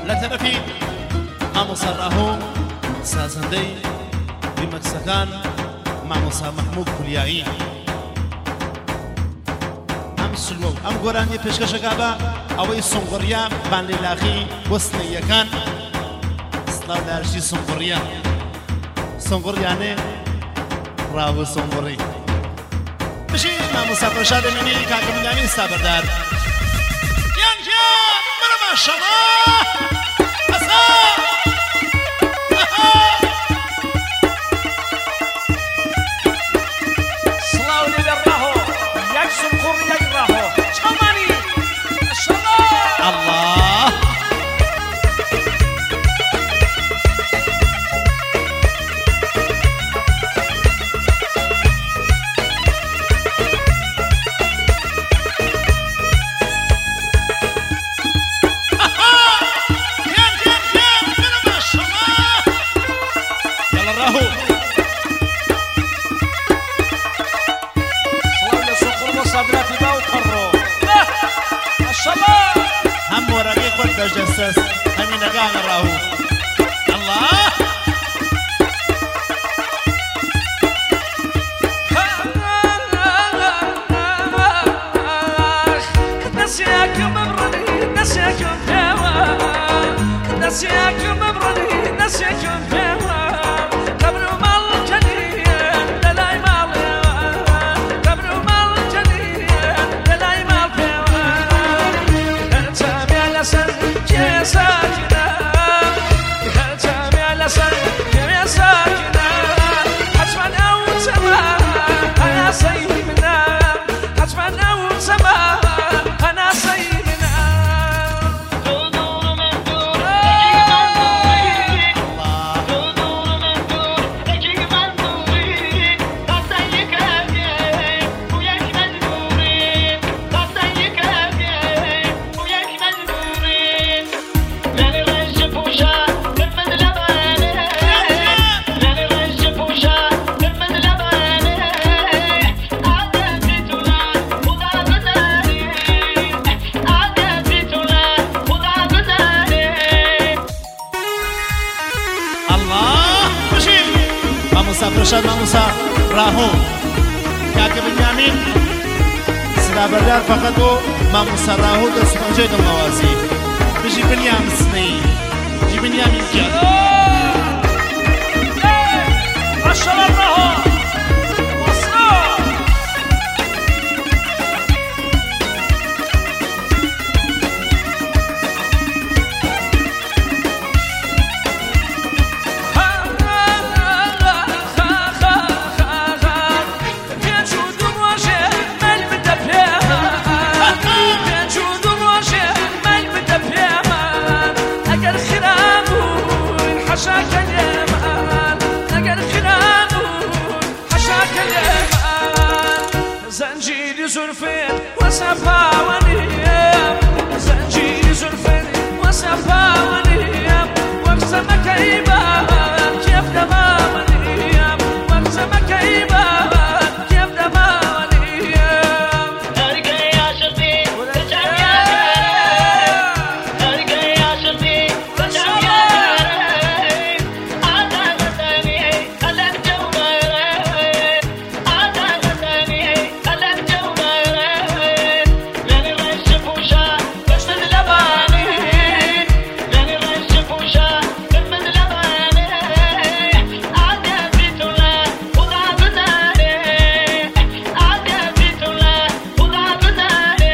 لطرفي مامۆسا ڕاهۆ سازەندەی ریمەکسەکان مامۆسا مەحموود کولیایی ئەم سلوە و ئەم گۆرانی پێشکەشەکە بە ئەوەی سۆنگڕیا بانلێلاخی وەستنەیەکان سڵاو لە هەرشی سۆنگڕیا سۆنگڕیانێ ڕاوە سۆنگڕی بشین مامۆسا پەرشاد ئەمینی کاکە ملیانی ستا بەردار یان بەرە ماشەڵڵا بجسس همين قام راهو الله نسيك مبردي نسيك بهوا نسيك مبردي نسيك بهوا قبل ما الجنين دلاي مال قبل ما الجنين دلاي مال بهوا انت على سن يا ساكنة الجامع لسن يا ساكنة حتما أو سما أنا سيدنا حتما أو سما أنا سيدنا دور من دور الله دور من دور تجيك من دوري تصيك أبي وياك من دوري تصيك أبي وياك من دوري مامۆسا پەرشاد مامۆسا ڕاهۆ کاکە بنیامین سلا بەردار فەقەت بۆ مامۆسا ڕاهۆ دەسوپەنجەی دڵنەوازی بژی بنیام سنەی جی بنیامین گیان ماشەڵڵا ڕاهۆ زنجيري زلفين وسفا ونيام زنجيري زلفين وسفا ونيام واقسمك ايبان كيف دما ونيام واقسمك ايبان كيف دما ونيام ارقى يا شرطي رجع يا ارقى يا شرطي رجع يا عاد غزاني ألم جوهري عاد غزاني ألم جوهري لاني رشف وشا بشتد لباني لاني رشف وشا بشتد لباني عاد بيت الله وضع بناني عاد بيت الله وضع بناني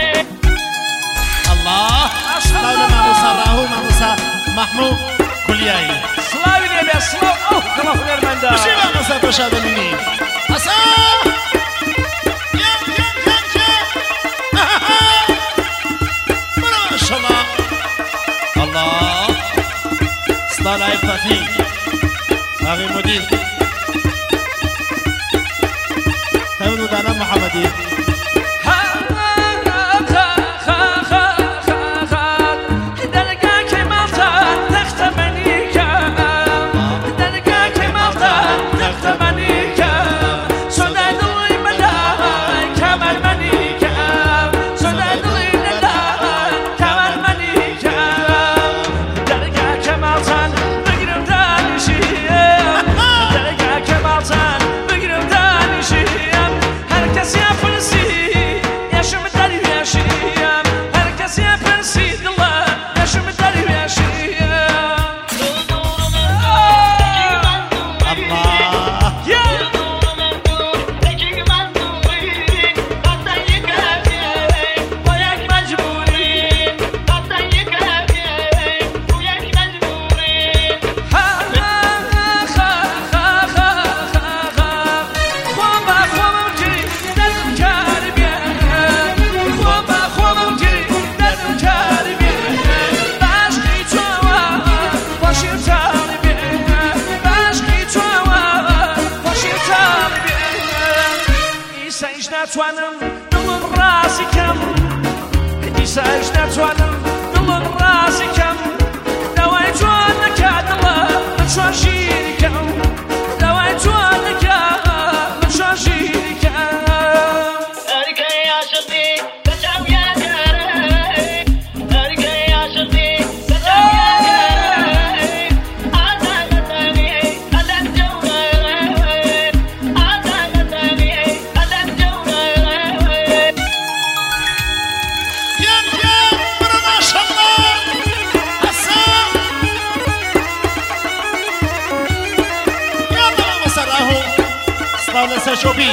الله سلاوي مامۆسا ڕاهۆ مامۆسا محموود کولیایی سلاوی لێبێ سلااو ئەو کەمە هونەرمەندە بشی مامۆسا پەرشاد ئەمینی ئەسا ماشەڵڵا الله ستا لای فەتی ئاغی مدیر تەمن و دانا محەمەدی دست شوبی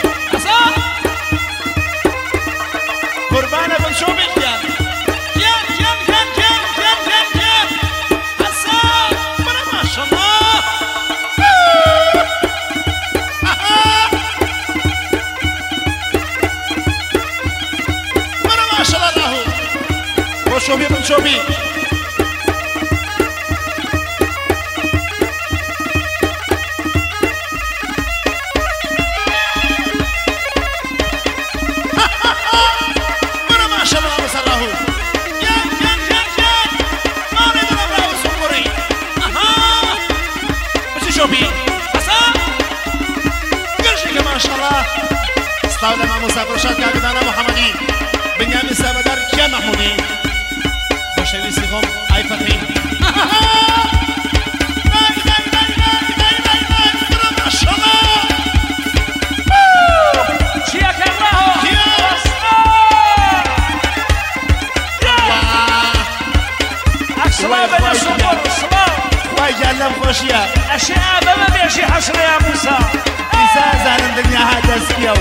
قربان ابن شوبی کن حسن برای ماشالله برای ماشالله راهو با شوبی ابن شوبی استاذ امام مسافر کاغدان محمدی بنیامین سابدار کیا محمودی خوشویستی خم ای فتحی جانم خوشیه اشیاء بما بیشی حسن یا موسا انسان زنم دنیا ها دست کیو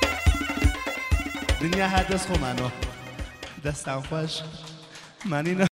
دنیا ها دست خو منو دستم خوش من اینو